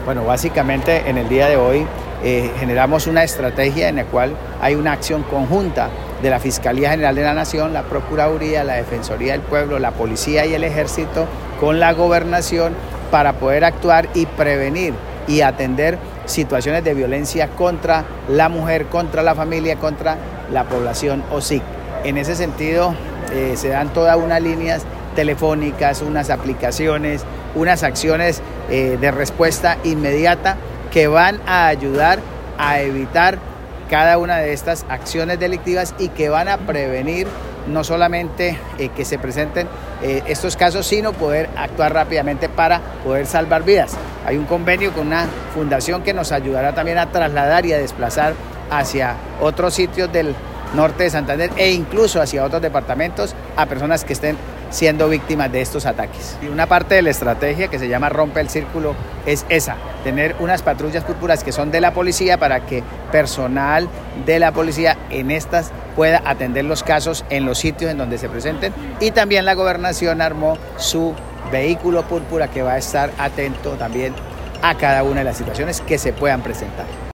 Bueno, básicamente en el día de hoy generamos una estrategia en la cual hay una acción conjunta de la Fiscalía General de la Nación, la Procuraduría, la Defensoría del Pueblo, la Policía y el Ejército con la Gobernación para poder actuar y prevenir y atender situaciones de violencia contra la mujer, contra la familia, contra la población OSIC. En ese sentido se dan todas unas líneas telefónicas, unas aplicaciones, unas acciones de respuesta inmediata que van a ayudar a evitar cada una de estas acciones delictivas y que van a prevenir no solamente que se presenten estos casos, sino poder actuar rápidamente para poder salvar vidas. Hay un convenio con una fundación que nos ayudará también a trasladar y a desplazar hacia otros sitios del norte de Santander e incluso hacia otros departamentos a personas que estén siendo víctimas de estos ataques. Y una parte de la estrategia que se llama Rompe el Círculo es esa, tener unas patrullas púrpuras que son de la policía para que personal de la policía en estas pueda atender los casos en los sitios en donde se presenten, y también la Gobernación armó su vehículo púrpura que va a estar atento también a cada una de las situaciones que se puedan presentar.